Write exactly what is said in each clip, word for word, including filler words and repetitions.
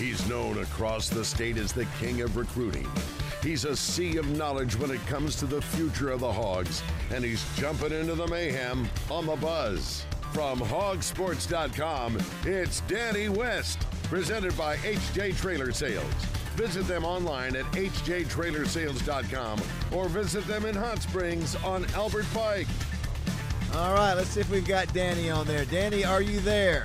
He's known across the state as the king of recruiting. He's a sea of knowledge when it comes to the future of the Hogs, and he's jumping into the mayhem on the Buzz. From hog sports dot com, it's Danny West, presented by H J Trailer Sales. Visit them online at h j trailer sales dot com or visit them in Hot Springs on Albert Pike. All right, let's see if we've got Danny on there. Danny, are you there?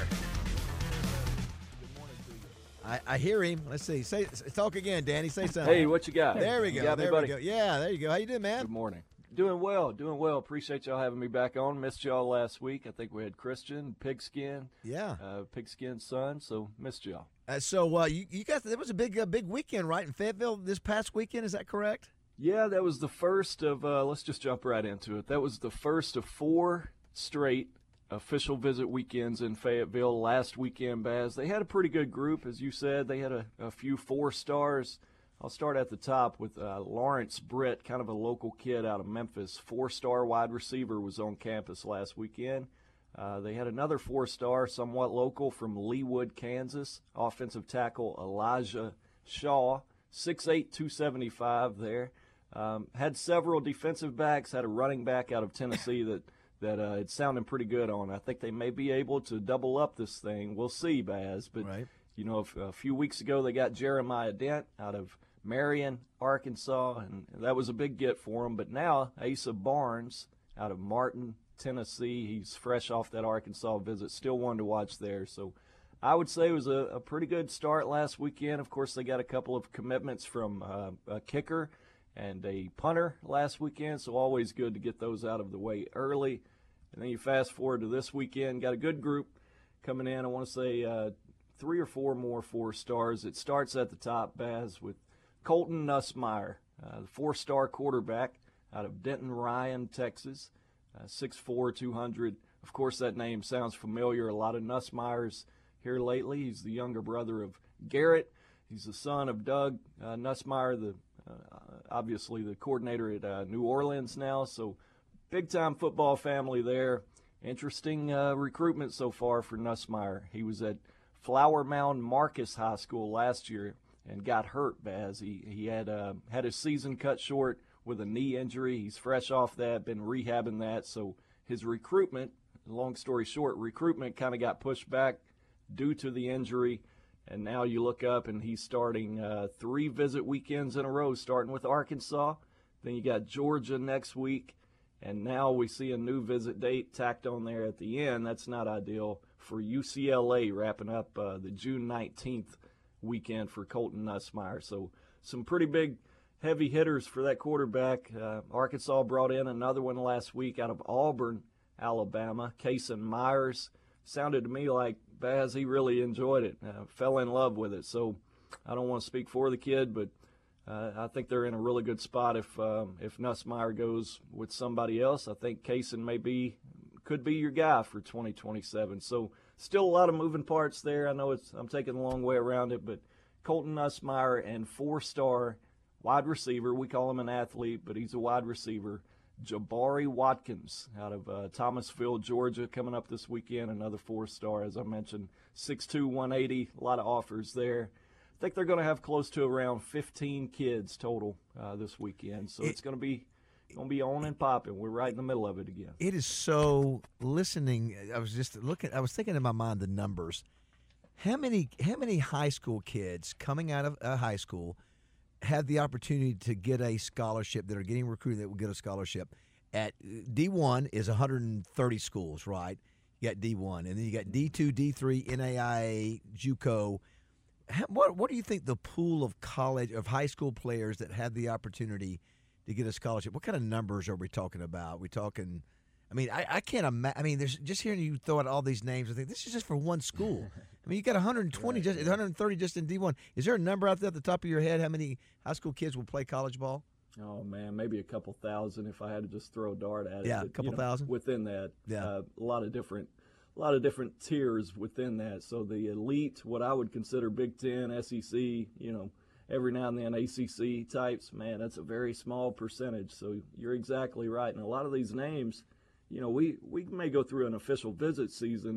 I, I hear him. Let's see. Say, talk again, Danny. Say something. Hey, what you got? There we go. You got there me, buddy? we go. Yeah, there you go. How you doing, man? Good morning. Doing well, doing well. Appreciate y'all having me back on. Missed y'all last week. I think we had Christian, Pigskin. Yeah. Uh, Pigskin's son, so missed y'all. Uh, so uh, you, you guys, there was a big uh, big weekend, right, in Fayetteville this past weekend. Is that correct? Yeah, that was the first of, uh, let's just jump right into it. That was the first of four straight official visit weekends in Fayetteville last weekend, Baz. They had a pretty good group, as you said. They had a, a few four stars. I'll start at the top with uh, Lawrence Britt, kind of a local kid out of Memphis. Four-star wide receiver was on campus last weekend. Uh, they had another four-star, somewhat local, from Leawood, Kansas, offensive tackle Elijah Shaw, six eight, two seventy-five there. Um, had several defensive backs, had a running back out of Tennessee that, that uh, it's sounding pretty good on. I think they may be able to double up this thing. We'll see, Baz. But, right. you know, a few weeks ago they got Jeremiah Dent out of Marion, Arkansas, and that was a big get for him. But now Asa Barnes out of Martin, Tennessee, he's fresh off that Arkansas visit, still one to watch there. So I would say it was a, a pretty good start last weekend. Of course, they got a couple of commitments from uh, a kicker and a punter last weekend, so always good to get those out of the way early. And then you fast forward to this weekend, got a good group coming in. I want to say uh, three or four more four stars. It starts at the top, Baz, with Colton Nussmeier, uh, the four-star quarterback out of Denton, Ryan, Texas, uh, six four, two hundred. Of course, that name sounds familiar. A lot of Nussmeiers here lately. He's the younger brother of Garrett. He's the son of Doug uh, Nussmeier, the, uh, obviously the coordinator at uh, New Orleans now. So big-time football family there. Interesting uh, recruitment so far for Nussmeier. He was at Flower Mound Marcus High School last year and got hurt, Baz. He he had uh, had his season cut short with a knee injury. He's fresh off that, been rehabbing that. So his recruitment, long story short, recruitment kind of got pushed back due to the injury. And now you look up and he's starting uh, three visit weekends in a row, starting with Arkansas. Then you got Georgia next week. And now we see a new visit date tacked on there at the end. That's not ideal for U C L A, wrapping up uh, the June nineteenth weekend for Colton Nussmeier. So some pretty big heavy hitters for that quarterback. Uh, Arkansas brought in another one last week out of Auburn, Alabama, Kason Myers. Sounded to me like Baz, he really enjoyed it, uh, fell in love with it. So I don't want to speak for the kid, but uh, I think they're in a really good spot if um, if Nussmeier goes with somebody else. I think Kason may be, could be your guy for twenty twenty-seven. So still a lot of moving parts there. I know it's I'm taking a long way around it, but Colton Nussmeier and four-star wide receiver, we call him an athlete, but he's a wide receiver, Jabari Watkins out of uh, Thomasville, Georgia, coming up this weekend, another four-star, as I mentioned, six two, one eighty, a lot of offers there. I think they're going to have close to around fifteen kids total uh, this weekend, so it, it's going to be going to be on and popping. We're right in the middle of it again. It is so listening. I was just looking. I was thinking in my mind the numbers. How many how many high school kids coming out of uh, high school had the opportunity to get a scholarship, that are getting recruited that will get a scholarship? At D one is one hundred thirty schools, right? You got D one, and then you got D two, D three, N A I A, JUCO. How, what what do you think the pool of college of high school players that had the opportunity to get a scholarship? What kind of numbers are we talking about? We talking? I mean, I, I can't imagine. I mean, there's just hearing you throw out all these names. I think this is just for one school. I mean, you got one hundred twenty, right, just one hundred thirty just in D one. Is there a number out there at the top of your head? How many high school kids will play college ball? Oh man, maybe a couple thousand if I had to just throw a dart at it. Yeah, but, a couple you know, thousand within that. Yeah, uh, a lot of different, a lot of different tiers within that. So the elite, what I would consider Big Ten, S E C, you know, every now and then A C C types, man, that's a very small percentage. So you're exactly right. And a lot of these names, you know, we we may go through an official visit season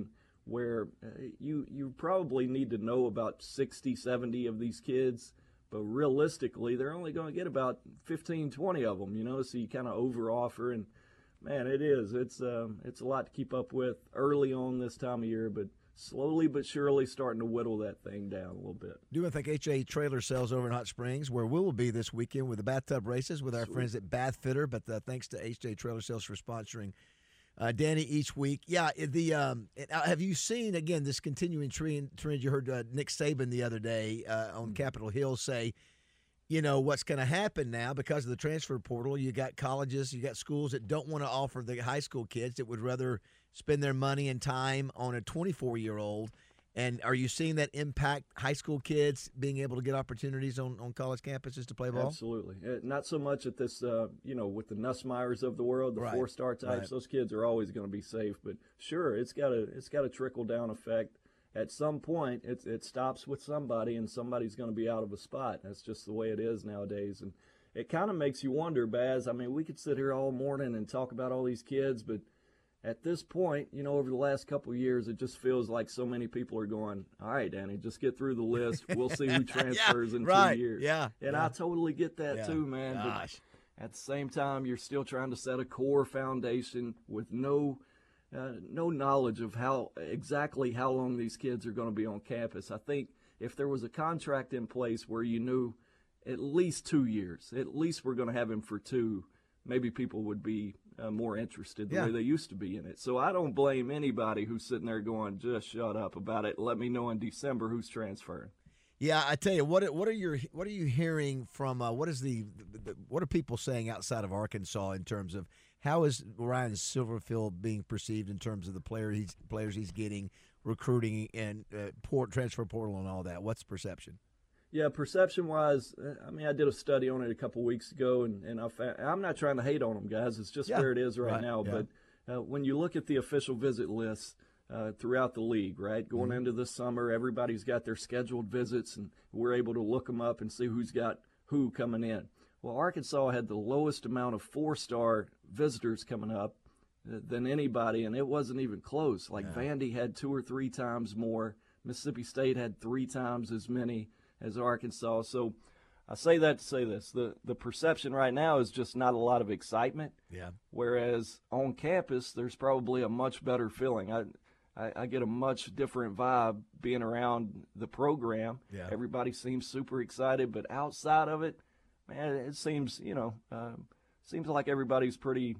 where uh, you you probably need to know about sixty, seventy of these kids, but realistically, they're only going to get about fifteen, twenty of them, you know, so you kind of over-offer. And, man, it is. It's, um, it's a lot to keep up with early on this time of year, but slowly but surely starting to whittle that thing down a little bit. Do want to thank H A Trailer Sales over in Hot Springs, where we will be this weekend with the bathtub races with our Sweet. friends at Bath Fitter. But uh, thanks to H A Trailer Sales for sponsoring uh, Danny each week. Yeah, the um, uh, have you seen, again, this continuing trend? trend you heard uh, Nick Saban the other day uh, on mm-hmm. Capitol Hill say, you know, what's going to happen now because of the transfer portal. You got colleges, you got schools that don't want to offer the high school kids that would rather spend their money and time on a twenty-four-year-old. And are you seeing that impact high school kids being able to get opportunities on, on college campuses to play ball? Absolutely. Uh, not so much at this, uh, you know, with the Nussmeyers of the world, the right. four-star types. Right. Those kids are always going to be safe. But sure, it's got a it's got a trickle-down effect. At some point, it, it stops with somebody, and somebody's going to be out of a spot. That's just the way it is nowadays. And it kind of makes you wonder, Baz. I mean, we could sit here all morning and talk about all these kids, but at this point, you know, over the last couple of years, it just feels like so many people are going, all right, Danny, just get through the list. We'll see who transfers yeah, in right. two years. Yeah, and yeah. I totally get that yeah. too, man. Gosh. But at the same time, you're still trying to set a core foundation with no uh, no knowledge of how exactly how long these kids are going to be on campus. I think if there was a contract in place where you knew at least two years, at least we're going to have him for two, maybe people would be uh, more interested the yeah. way they used to be in it. So I don't blame anybody who's sitting there going, just shut up about it. Let me know in December who's transferring. Yeah, I tell you, what what are your what are you hearing from uh, what is the, the what are people saying outside of Arkansas in terms of how is Ryan Silverfield being perceived in terms of the player he's, players he's getting, recruiting, and uh, port transfer portal and all that? What's the perception? Yeah, perception-wise, I mean, I did a study on it a couple weeks ago, and, and I found, I'm not trying to hate on them, guys. It's just yeah, where it is right, right now. Yeah. But uh, when you look at the official visit list uh, throughout the league, right, going mm-hmm. into this summer, everybody's got their scheduled visits, and we're able to look them up and see who's got who coming in. Well, Arkansas had the lowest amount of four-star visitors coming up than anybody, and it wasn't even close. Like yeah. Vandy had two or three times more. Mississippi State had three times as many as Arkansas. So I say that to say this. The the perception right now is just not a lot of excitement. Yeah. Whereas on campus, there's probably a much better feeling. I I, I get a much different vibe being around the program. Yeah. Everybody seems super excited, but outside of it, man, it seems, you know, um, seems like everybody's pretty,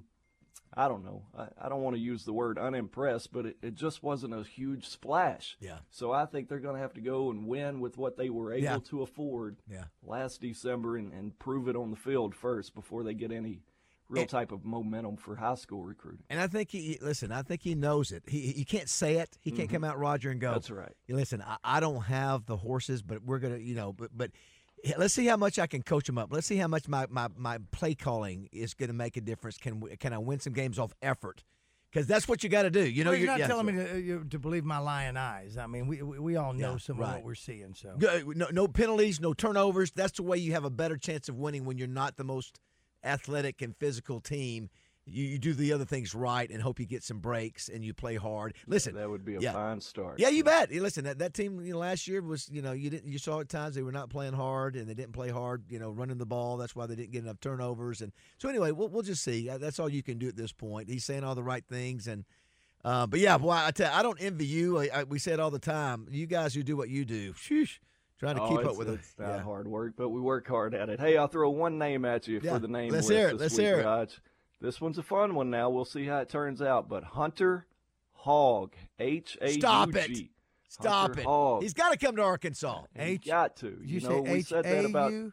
I don't know, I, I don't want to use the word unimpressed, but it, it just wasn't a huge splash. Yeah. So I think they're going to have to go and win with what they were able yeah. to afford yeah. last December and, and prove it on the field first before they get any real and, type of momentum for high school recruiting. And I think he, listen, I think he knows it. He he can't say it. He can't mm-hmm. come out, Roger, and go, that's right. Listen, I, I don't have the horses, but we're going to, you know, but, but let's see how much I can coach them up. Let's see how much my, my, my play calling is going to make a difference. Can can I win some games off effort? Because that's what you got to do. You know, well, you're, you're not yeah, telling so. me to, you, to believe my lying eyes. I mean, we we, we all know yeah, some right. of what we're seeing. So no, no penalties, no turnovers. That's the way you have a better chance of winning when you're not the most athletic and physical team. You, you do the other things right and hope you get some breaks and you play hard. Listen, yeah, that would be a yeah. fine start. Yeah, you bet. Listen, that, that team you know, last year was, you know, you didn't you saw at times they were not playing hard and they didn't play hard, you know, running the ball. That's why they didn't get enough turnovers. And so anyway, we'll we'll just see. That's all you can do at this point. He's saying all the right things, and uh, but yeah, boy, I tell you, I don't envy you. I, I, we say it all the time. You guys who do what you do, sheesh, trying to oh, keep it's, up with it. It's not yeah. hard work, but we work hard at it. Hey, I'll throw one name at you yeah. for the name Let's list hear it. this Let's week, hear it. Raj. This one's a fun one now. We'll see how it turns out. But Hunter Hogg, H A U G. Stop it. Stop Hunter it. Hogg. He's got to come to Arkansas. He's got to. Did you, you know, say we said that about H A U?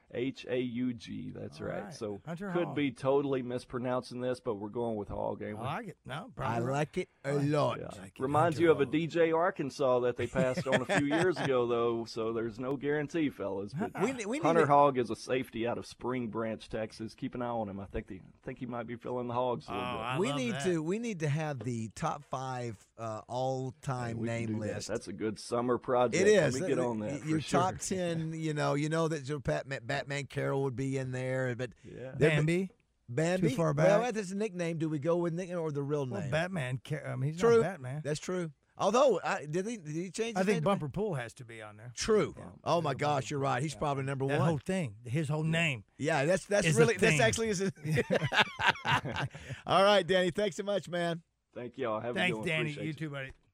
H A U G. That's All right. right. So Hunter could Hogg. be totally mispronouncing this, but we're going with Hogg. Ain't I we? like it. No, I probably. like it a lot. Yeah. Like it. Reminds Hunter you of a Hogg. D J Arkansas that they passed on a few years ago, though, so there's no guarantee, fellas. But We, we need Hunter to, Hogg is a safety out of Spring Branch, Texas. Keep an eye on him. I think the, I think he might be filling the Hogs a little Oh, bit. I we love need that. to we need to have the top five uh, all time We can name do that. list. That's a good summer project. It is. Let me get on that. Your for sure. top ten, you know, you know that your Batman, Batman Carroll would be in there, but Yeah. there- Bambi. Bambi. Too far Well, back. that's a nickname. Do we go with nickname or the real name? Well, Batman. ca- I mean, he's True. not Batman. That's true. Although, I, did he did he change? I his think name to- Bumper Pool has to be on there. True. Oh my Bumper gosh, you're Pool. right. He's Yeah. probably number That one. whole thing, his whole name. Yeah, that's that's is a really that's thing. actually is. All right, Danny. Thanks so much, man. Thank y'all. Have a good Thanks, one. Danny. Appreciate You you. too, buddy.